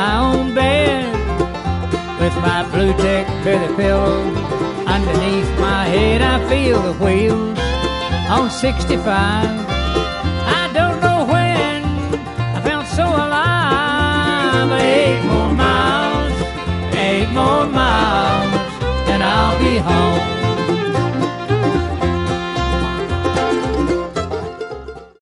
my own bed, with my blue check feather pillow underneath my head. I feel the wheels on 65. I don't know when I felt so alive. 8 more miles, and I'll be home.